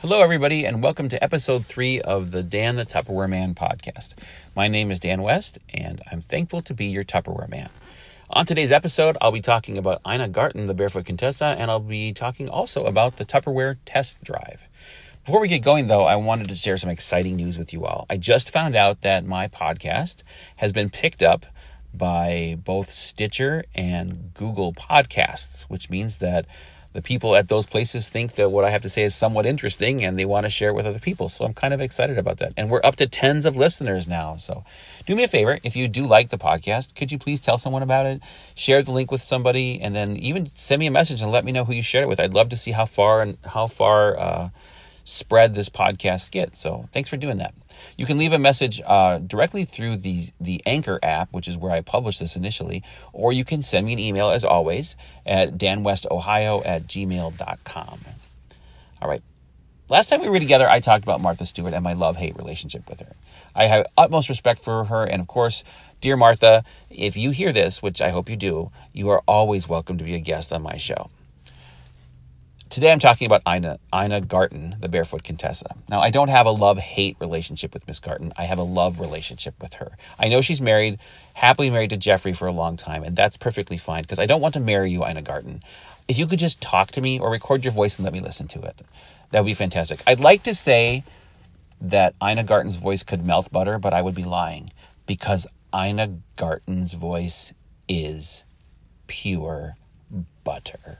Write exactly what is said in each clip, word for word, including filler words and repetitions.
Hello, everybody, and welcome to episode three of the Dan the Tupperware Man podcast. My name is Dan West, and I'm thankful to be your Tupperware Man. On today's episode, I'll be talking about Ina Garten, the Barefoot Contessa, and I'll be talking also about the Tupperware test drive. Before we get going, though, I wanted to share some exciting news with you all. I just found out that my podcast has been picked up by both Stitcher and Google Podcasts, which means that the people at those places think that what I have to say is somewhat interesting and they want to share it with other people. So I'm kind of excited about that. And we're up to tens of listeners now. So do me a favor. If you do like the podcast, could you please tell someone about it? Share the link with somebody and then even send me a message and let me know who you shared it with. I'd love to see how far and how far uh, spread this podcast gets. So thanks for doing that. You can leave a message uh, directly through the, the Anchor app, which is where I published this initially, or you can send me an email, as always, at danwestohio at gmail dot com. All right. Last time we were together, I talked about Martha Stewart and my love-hate relationship with her. I have utmost respect for her, and of course, dear Martha, if you hear this, which I hope you do, you are always welcome to be a guest on my show. Today I'm talking about Ina, Ina Garten, the Barefoot Contessa. Now, I don't have a love-hate relationship with Miss Garten. I have a love relationship with her. I know she's married, happily married to Jeffrey for a long time, and that's perfectly fine because I don't want to marry you, Ina Garten. If you could just talk to me or record your voice and let me listen to it, that would be fantastic. I'd like to say that Ina Garten's voice could melt butter, but I would be lying because Ina Garten's voice is pure butter.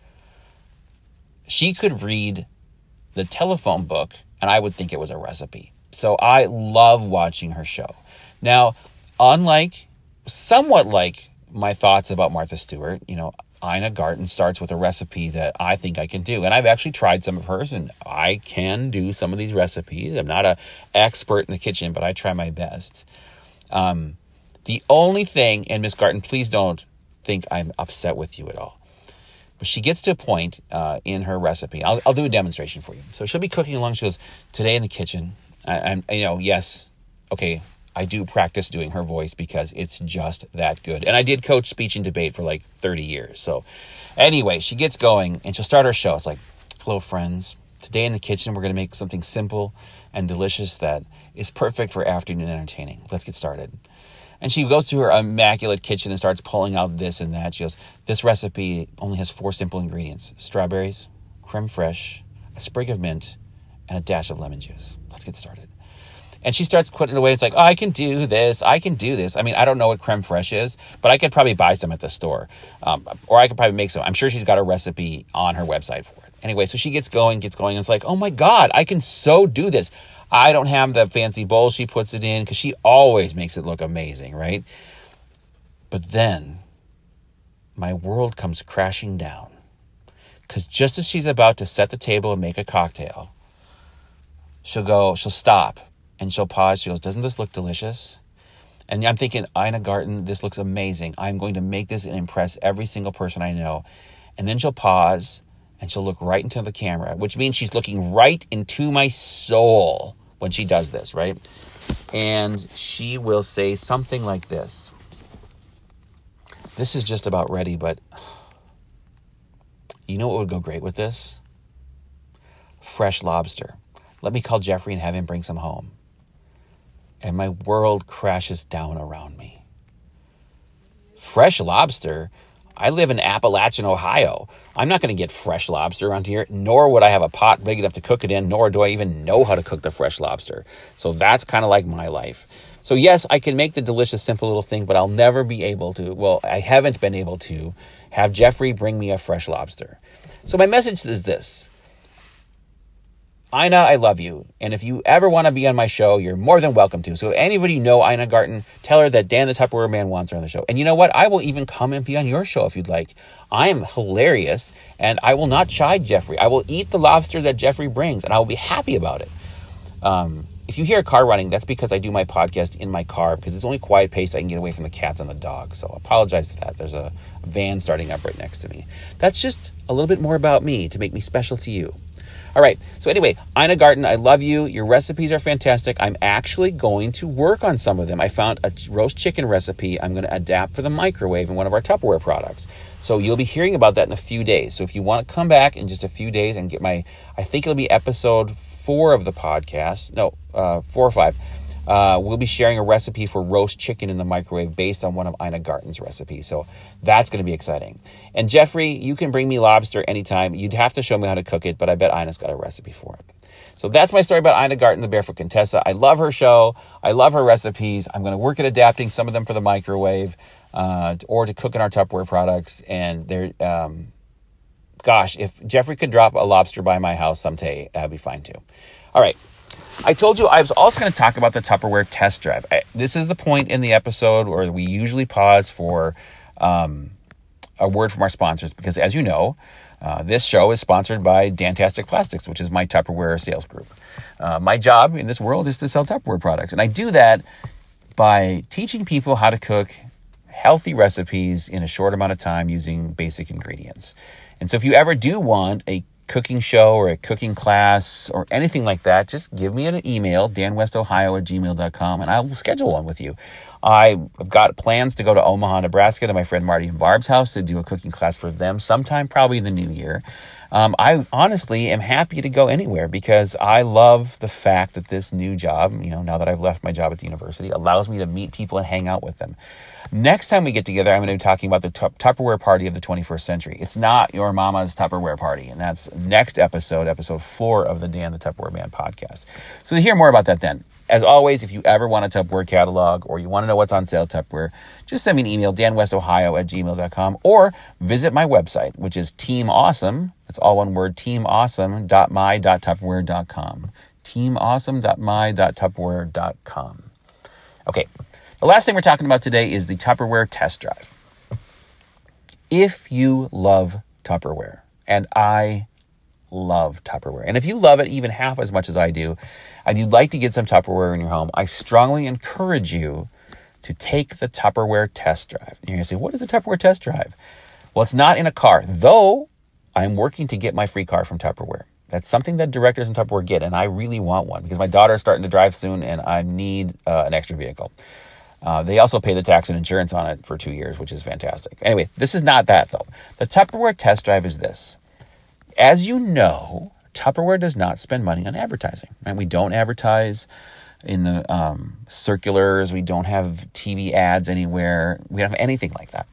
She could read the telephone book, and I would think it was a recipe. So I love watching her show. Now, unlike, somewhat like my thoughts about Martha Stewart, you know, Ina Garten starts with a recipe that I think I can do. And I've actually tried some of hers, and I can do some of these recipes. I'm not an expert in the kitchen, but I try my best. Um, the only thing, and Miss Garten, please don't think I'm upset with you at all. But she gets to a point uh, in her recipe. I'll, I'll do a demonstration for you. So she'll be cooking along. She goes, today in the kitchen, I, I'm, you know, yes, okay, I do practice doing her voice because it's just that good. And I did coach speech and debate for like thirty years. So anyway, she gets going and she'll start her show. It's like, hello, friends. Today in the kitchen, we're going to make something simple and delicious that is perfect for afternoon entertaining. Let's get started. And she goes to her immaculate kitchen and starts pulling out this and that. She goes, this recipe only has four simple ingredients: strawberries, creme fraiche, a sprig of mint, and a dash of lemon juice. Let's get started. And she starts putting it away. It's like, oh, I can do this. I can do this. I mean, I don't know what creme fraiche is, but I could probably buy some at the store. Um, or I could probably make some. I'm sure she's got a recipe on her website for it. Anyway, so she gets going, gets going. And it's like, oh my God, I can so do this. I don't have the fancy bowl she puts it in because she always makes it look amazing, right? But then my world comes crashing down because just as she's about to set the table and make a cocktail, she'll go, she'll stop and she'll pause. She goes, doesn't this look delicious? And I'm thinking, Ina Garten, this looks amazing. I'm going to make this and impress every single person I know. And then she'll pause and she'll look right into the camera, which means she's looking right into my soul when she does this, right? And she will say something like this. This is just about ready, but you know what would go great with this? Fresh lobster. Let me call Jeffrey and have him bring some home. And my world crashes down around me. Fresh lobster? I live in Appalachian, Ohio. I'm not going to get fresh lobster around here, nor would I have a pot big enough to cook it in, nor do I even know how to cook the fresh lobster. So that's kind of like my life. So yes, I can make the delicious, simple little thing, but I'll never be able to, well, I haven't been able to have Jeffrey bring me a fresh lobster. So my message is this. Ina, I love you. And if you ever want to be on my show, you're more than welcome to. So if anybody know Ina Garten, tell her that Dan the Tupperware Man wants her on the show. And you know what? I will even come and be on your show if you'd like. I am hilarious, and I will not chide Jeffrey. I will eat the lobster that Jeffrey brings, and I will be happy about it. Um, if you hear a car running, that's because I do my podcast in my car because it's only quiet pace. I can get away from the cats and the dog. So I apologize for that. There's a, a van starting up right next to me. That's just a little bit more about me to make me special to you. All right. So anyway, Ina Garten, I love you. Your recipes are fantastic. I'm actually going to work on some of them. I found a roast chicken recipe I'm going to adapt for the microwave in one of our Tupperware products. So you'll be hearing about that in a few days. So if you want to come back in just a few days and get my, I think it'll be episode four of the podcast. No, uh, four or five. Uh, we'll be sharing a recipe for roast chicken in the microwave based on one of Ina Garten's recipes. So that's going to be exciting. And Jeffrey, you can bring me lobster anytime. You'd have to show me how to cook it, but I bet Ina's got a recipe for it. So that's my story about Ina Garten, the Barefoot Contessa. I love her show. I love her recipes. I'm going to work at adapting some of them for the microwave uh, or to cook in our Tupperware products. And they're, um, gosh, if Jeffrey could drop a lobster by my house someday, that'd be fine too. All right. I told you I was also going to talk about the Tupperware test drive. I, this is the point in the episode where we usually pause for um, a word from our sponsors because, as you know, uh, this show is sponsored by Dantastic Plastics, which is my Tupperware sales group. Uh, my job in this world is to sell Tupperware products, and I do that by teaching people how to cook healthy recipes in a short amount of time using basic ingredients. And so if you ever do want a cooking show or a cooking class or anything like that, just give me an email, dan west ohio at gmail dot com, and I will schedule one with you. I've got plans to go to Omaha, Nebraska to my friend Marty and Barb's house to do a cooking class for them sometime, probably in the new year. Um, I honestly am happy to go anywhere because I love the fact that this new job, you know, now that I've left my job at the university, allows me to meet people and hang out with them. Next time we get together, I'm going to be talking about the tu- Tupperware party of the twenty-first century. It's not your mama's Tupperware party, and that's next episode, episode four of the Dan the Tupperware Man podcast. So to hear more about that then. As always, if you ever want a Tupperware catalog or you want to know what's on sale at Tupperware, just send me an email, dan west ohio at gmail dot com, or visit my website, which is Team Awesome. It's all one word, team awesome dot my dot tupperware dot com. team awesome dot my dot tupperware dot com. Okay, the last thing we're talking about today is the Tupperware test drive. If you love Tupperware, and I love Tupperware, and if you love it even half as much as I do, and you'd like to get some Tupperware in your home, I strongly encourage you to take the Tupperware test drive. And you're going to say, what is a Tupperware test drive? Well, it's not in a car, though I'm working to get my free car from Tupperware. That's something that directors in Tupperware get, and I really want one because my daughter's starting to drive soon, and I need uh, an extra vehicle. Uh, they also pay the tax and insurance on it for two years, which is fantastic. Anyway, this is not that, though. The Tupperware test drive is this. As you know, Tupperware does not spend money on advertising. Right? We don't advertise in the um, circulars. We don't have T V ads anywhere. We don't have anything like that.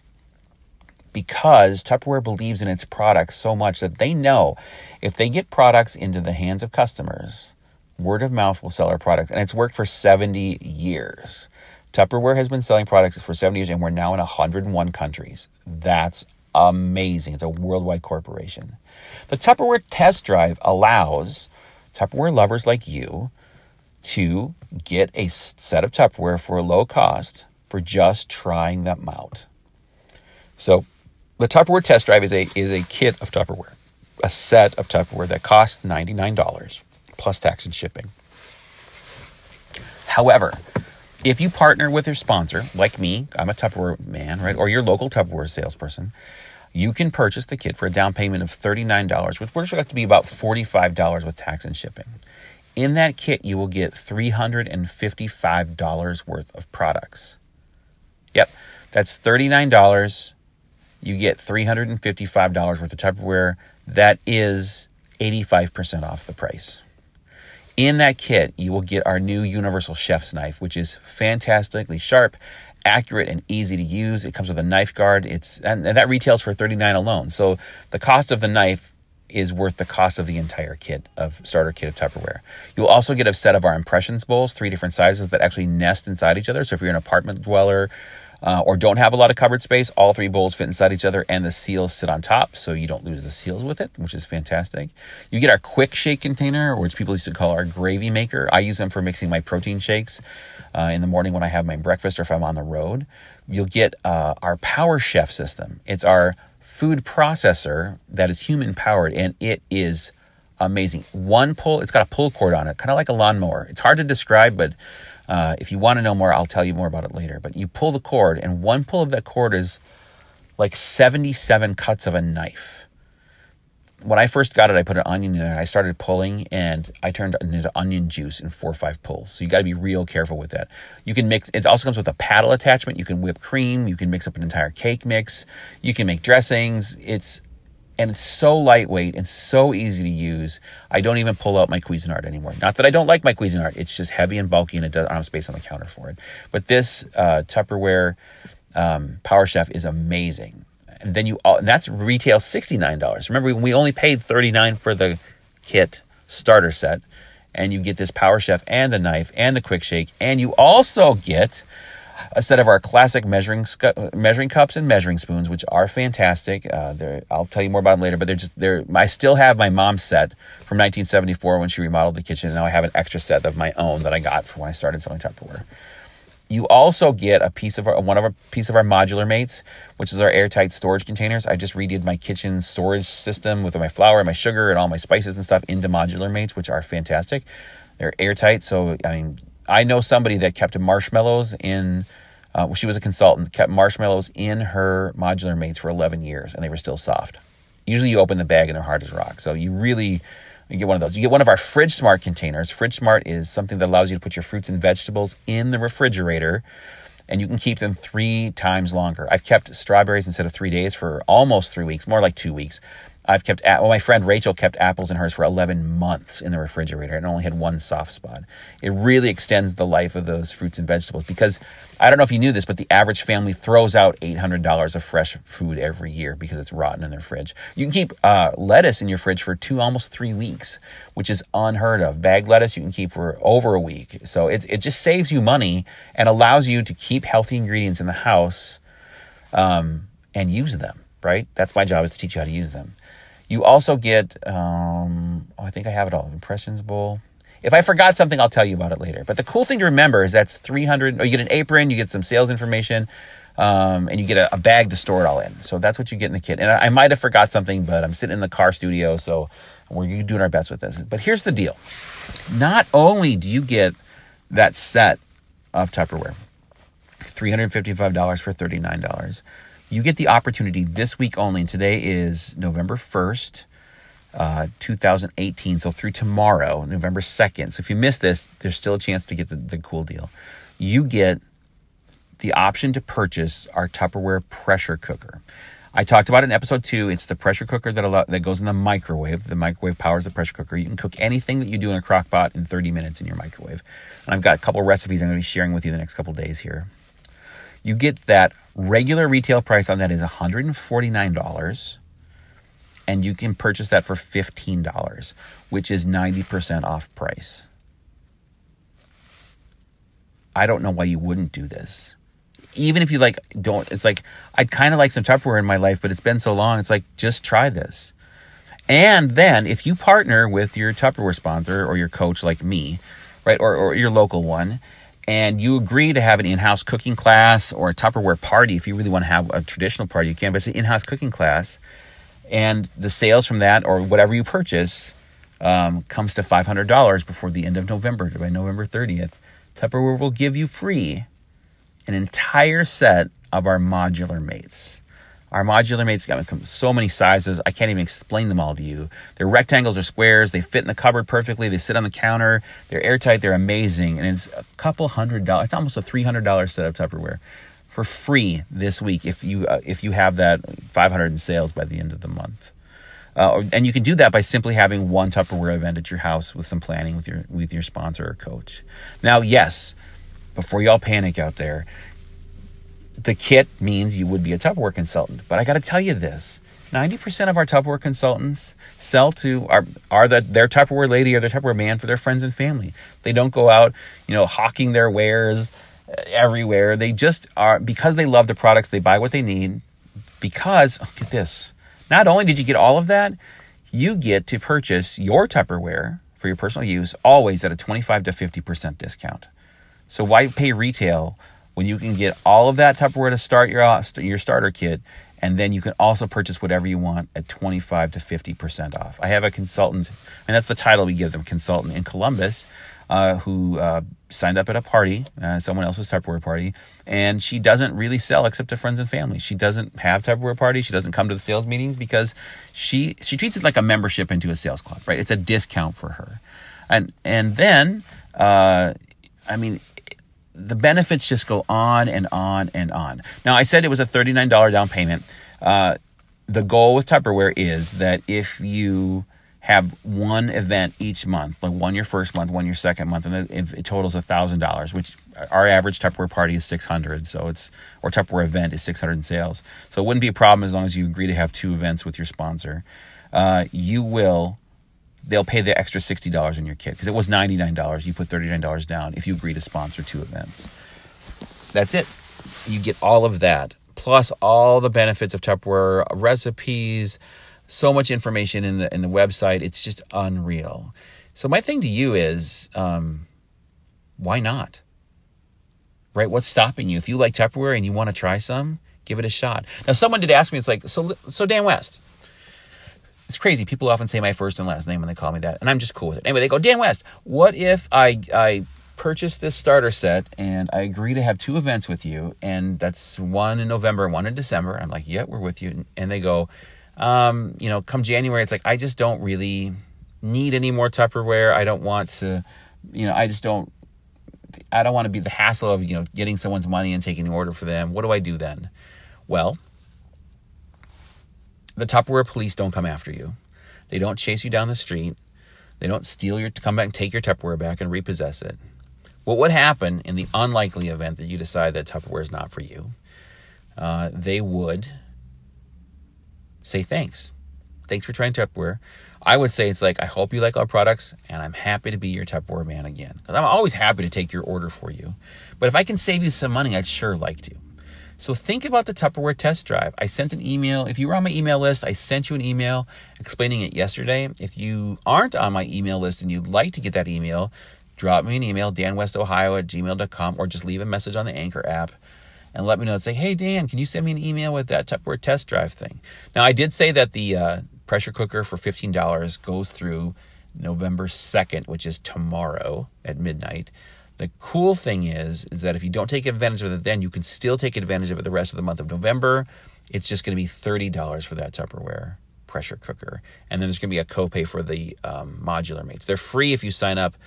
Because Tupperware believes in its products so much that they know if they get products into the hands of customers, word of mouth will sell our products. And it's worked for seventy years. Tupperware has been selling products for seventy years, and we're now in one hundred one countries. That's amazing. It's a worldwide corporation. The Tupperware test drive allows Tupperware lovers like you to get a set of Tupperware for a low cost for just trying them out. So the Tupperware test drive is a is a kit of Tupperware, a set of Tupperware that costs ninety-nine dollars plus tax and shipping. However, if you partner with your sponsor, like me, I'm a Tupperware man, right? Or your local Tupperware salesperson, you can purchase the kit for a down payment of thirty-nine dollars, which works out to be about forty-five dollars with tax and shipping. In that kit, you will get three hundred fifty-five dollars worth of products. Yep, that's thirty-nine dollars. You get three hundred fifty-five dollars worth of Tupperware. That is eighty-five percent off the price. In that kit, you will get our new Universal Chef's Knife, which is fantastically sharp, accurate, and easy to use. It comes with a knife guard. It's and, and that retails for thirty-nine dollars alone. So the cost of the knife is worth the cost of the entire kit of starter kit of Tupperware. You'll also get a set of our impressions bowls, three different sizes that actually nest inside each other. So if you're an apartment dweller uh, or don't have a lot of cupboard space, all three bowls fit inside each other and the seals sit on top so you don't lose the seals with it, which is fantastic. You get our quick shake container, which people used to call our gravy maker. I use them for mixing my protein shakes uh, in the morning when I have my breakfast or if I'm on the road. You'll get uh, our Power Chef system. It's our food processor that is human powered, and it is amazing. One pull, it's got a pull cord on it, kind of like a lawnmower. It's hard to describe, but uh, if you want to know more, I'll tell you more about it later. But you pull the cord, and one pull of that cord is like seventy-seven cuts of a knife. When I first got it, I put an onion in it. I started pulling, and I turned it into onion juice in four or five pulls. So you got to be real careful with that. You can mix. It also comes with a paddle attachment. You can whip cream. You can mix up an entire cake mix. You can make dressings. It's and it's so lightweight and so easy to use. I don't even pull out my Cuisinart anymore. Not that I don't like my Cuisinart. It's just heavy and bulky, and it doesn't have space on the counter for it. But this uh, Tupperware um, Power Chef is amazing. And then you, and that's retail sixty-nine dollars. Remember, we only paid thirty-nine dollars for the kit starter set, and you get this Power Chef and the knife and the Quick Shake, and you also get a set of our classic measuring scu- measuring cups and measuring spoons, which are fantastic. Uh, I'll tell you more about them later, but they're just they're. I still have my mom's set from nineteen seventy-four when she remodeled the kitchen, and now I have an extra set of my own that I got for when I started selling Tupperware. You also get a piece of our, one of our piece of our modular mates, which is our airtight storage containers. I just redid my kitchen storage system with my flour, my sugar, and all my spices and stuff into modular mates, which are fantastic. They're airtight. So, I mean, I know somebody that kept marshmallows in, uh, well, she was a consultant, kept marshmallows in her modular mates for eleven years, and they were still soft. Usually you open the bag and they're hard as rock. So you really... You get one of those. You get one of our Fridge Smart containers. Fridge Smart is something that allows you to put your fruits and vegetables in the refrigerator, and you can keep them three times longer. I've kept strawberries instead of three days for almost three weeks, more like two weeks. I've kept, well, my friend Rachel kept apples in hers for eleven months in the refrigerator and only had one soft spot. It really extends the life of those fruits and vegetables because, I don't know if you knew this, but the average family throws out eight hundred dollars of fresh food every year because it's rotten in their fridge. You can keep uh, lettuce in your fridge for two, almost three weeks, which is unheard of. Bagged lettuce you can keep for over a week. So it, it just saves you money and allows you to keep healthy ingredients in the house um, and use them, right? That's my job, is to teach you how to use them. You also get, um, oh, I think I have it all, Impressions Bowl. If I forgot something, I'll tell you about it later. But the cool thing to remember is that's three hundred dollars, or you get an apron, you get some sales information, um, and you get a, a bag to store it all in. So that's what you get in the kit. And I, I might have forgot something, but I'm sitting in the car studio, so we're doing our best with this. But here's the deal. Not only do you get that set of Tupperware, three hundred fifty-five dollars for thirty-nine dollars, you get the opportunity this week only, and today is November first, uh, two thousand eighteen, so through tomorrow, November second. So if you miss this, there's still a chance to get the, the cool deal. You get the option to purchase our Tupperware pressure cooker. I talked about it in episode two. It's the pressure cooker that allow, that goes in the microwave. The microwave powers the pressure cooker. You can cook anything that you do in a crock pot in thirty minutes in your microwave. And I've got a couple recipes I'm going to be sharing with you the next couple days here. You get that. Regular retail price on that is one hundred forty-nine dollars, and you can purchase that for fifteen dollars, which is ninety percent off price. I don't know why you wouldn't do this. Even if you like, don't, it's like, I'd kind of like some Tupperware in my life, but it's been so long, it's like, just try this. And then if you partner with your Tupperware sponsor or your coach like me, right, or, or your local one, and you agree to have an in-house cooking class or a Tupperware party, if you really want to have a traditional party, you can, but it's an in-house cooking class. And the sales from that or whatever you purchase um, comes to five hundred dollars before the end of November. By November thirtieth, Tupperware will give you free an entire set of our modular mates. Our modular mates got so many sizes, I can't even explain them all to you. They're rectangles or squares. They fit in the cupboard perfectly. They sit on the counter. They're airtight. They're amazing. And it's a couple hundred dollars. It's almost a three hundred dollars set of Tupperware for free this week if you uh, if you have that five hundred in sales by the end of the month. Uh, and you can do that by simply having one Tupperware event at your house with some planning with your with your sponsor or coach. Now, yes, before y'all panic out there, the kit means you would be a Tupperware consultant. But I got to tell you this, ninety percent of our Tupperware consultants sell to, are, are the, their Tupperware lady or their Tupperware man for their friends and family. They don't go out, you know, hawking their wares everywhere. They just are, because they love the products, they buy what they need. Because, oh, get this, not only did you get all of that, you get to purchase your Tupperware for your personal use always at a twenty-five to fifty percent discount. So why pay retail when you can get all of that Tupperware to start your your starter kit And then you can also purchase whatever you want at twenty-five to fifty percent off. I have a consultant, and that's the title we give them, consultant in Columbus, uh, who uh, signed up at a party, uh, someone else's Tupperware party, and she doesn't really sell except to friends and family. She doesn't have Tupperware parties. She doesn't come to the sales meetings because she she treats it like a membership into a sales club, right? It's a discount for her. And, and then, uh, I mean, the benefits just go on and on and on. Now, I said it was a thirty-nine dollars down payment. Uh, the goal with Tupperware is that if you have one event each month, like one your first month, one your second month, and it, it totals one thousand dollars, which our average Tupperware party is six hundred dollars, so it's, or Tupperware event is six hundred dollars in sales. So it wouldn't be a problem as long as you agree to have two events with your sponsor. Uh, you will... They'll pay the extra sixty dollars in your kit because it was ninety-nine dollars. You put thirty-nine dollars down if you agree to sponsor two events. That's it. You get all of that, plus all the benefits of Tupperware, recipes, so much information in the in the website. It's just unreal. So my thing to you is, um, why not? Right? What's stopping you? If you like Tupperware and you want to try some, give it a shot. Now, someone did ask me, it's like, so, so Dan West, it's crazy. People often say my first and last name when they call me that, and I'm just cool with it. Anyway, they go, Dan West, what if I I purchase this starter set and I agree to have two events with you, and that's one in November and one in December? I'm like, yeah, we're with you. And they go, um, you know, come January, it's like, I just don't really need any more Tupperware. I don't want to, you know, I just don't, I don't want to be the hassle of, you know, getting someone's money and taking an order for them. What do I do then? Well, the Tupperware police don't come after you. They don't chase you down the street. They don't steal your, come back and take your Tupperware back and repossess it. What would happen in the unlikely event that you decide that Tupperware is not for you? Uh, they would say thanks. Thanks for trying Tupperware. I would say it's like, I hope you like our products, and I'm happy to be your Tupperware man again. Because I'm always happy to take your order for you. But if I can save you some money, I'd sure like to. So think about the Tupperware test drive. I sent an email. If you were on my email list, I sent you an email explaining it yesterday. If you aren't on my email list and you'd like to get that email, drop me an email, danwestohio at gmail dot com, or just leave a message on the Anchor app and let me know. Say, hey, Dan, can you send me an email with that Tupperware test drive thing? Now, I did say that the uh, pressure cooker for fifteen dollars goes through November second, which is tomorrow at midnight. The cool thing is, is that if you don't take advantage of it then, you can still take advantage of it the rest of the month of November. It's just going to be thirty dollars for that Tupperware pressure cooker. And then there's going to be a copay for the um, modular mates. They're free if you sign up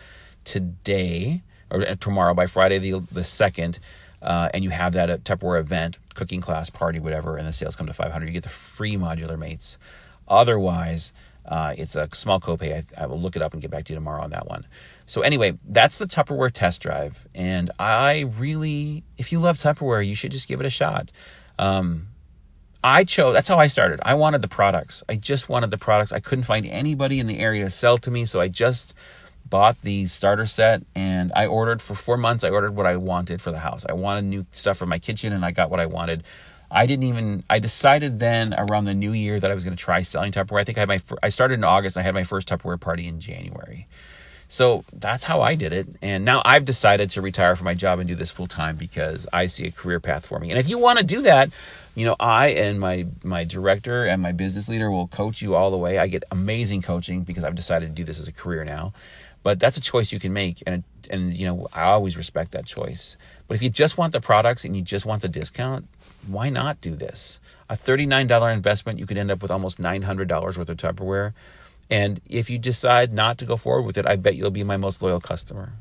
today or tomorrow by Friday the, the second, uh, and you have that at Tupperware event, cooking class, party, whatever, and the sales come to five hundred dollars. You get the free modular mates. Otherwise, uh, it's a small copay. I, I will look it up and get back to you tomorrow on that one. So anyway, that's the Tupperware test drive. And I really, if you love Tupperware, you should just give it a shot. Um, I chose, that's how I started. I wanted the products. I just wanted the products. I couldn't find anybody in the area to sell to me. So I just bought the starter set and I ordered for four months. I ordered what I wanted for the house. I wanted new stuff for my kitchen and I got what I wanted. I didn't even, I decided then around the new year that I was going to try selling Tupperware. I think I had my, I started in August. I had my first Tupperware party in January. So that's how I did it. And now I've decided to retire from my job and do this full time because I see a career path for me. And if you want to do that, you know, I and my, my director and my business leader will coach you all the way. I get amazing coaching because I've decided to do this as a career now. But that's a choice you can make. And, and you know, I always respect that choice. But if you just want the products and you just want the discount, why not do this? A thirty-nine dollars investment, you could end up with almost nine hundred dollars worth of Tupperware. And if you decide not to go forward with it, I bet you'll be my most loyal customer.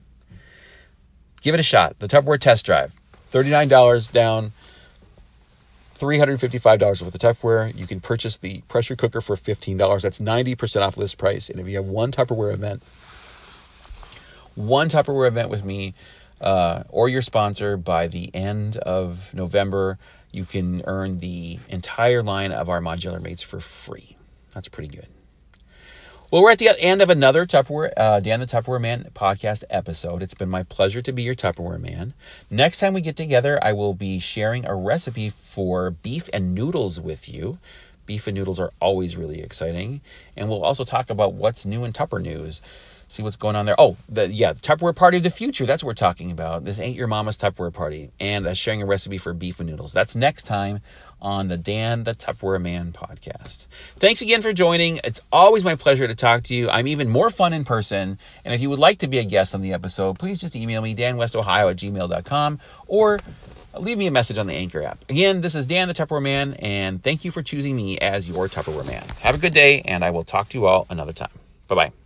Give it a shot. The Tupperware test drive, thirty-nine dollars down, three hundred fifty-five dollars worth of Tupperware. You can purchase the pressure cooker for fifteen dollars. That's ninety percent off list price. And if you have one Tupperware event, one Tupperware event with me uh, or your sponsor by the end of November, you can earn the entire line of our modular mates for free. That's pretty good. Well, we're at the end of another Tupperware, uh, Dan the Tupperware Man podcast episode. It's been my pleasure to be your Tupperware man. Next time we get together, I will be sharing a recipe for beef and noodles with you. Beef and noodles are always really exciting. And we'll also talk about what's new in Tupper news. See what's going on there. Oh, the yeah, the Tupperware party of the future. That's what we're talking about. This ain't your mama's Tupperware party. And uh, sharing a recipe for beef and noodles. That's next time on the Dan the Tupperware Man podcast. Thanks again for joining. It's always my pleasure to talk to you. I'm even more fun in person. And if you would like to be a guest on the episode, please just email me, danwestohio at gmail dot com, or leave me a message on the Anchor app. Again, this is Dan the Tupperware Man, and thank you for choosing me as your Tupperware Man. Have a good day, and I will talk to you all another time. Bye-bye.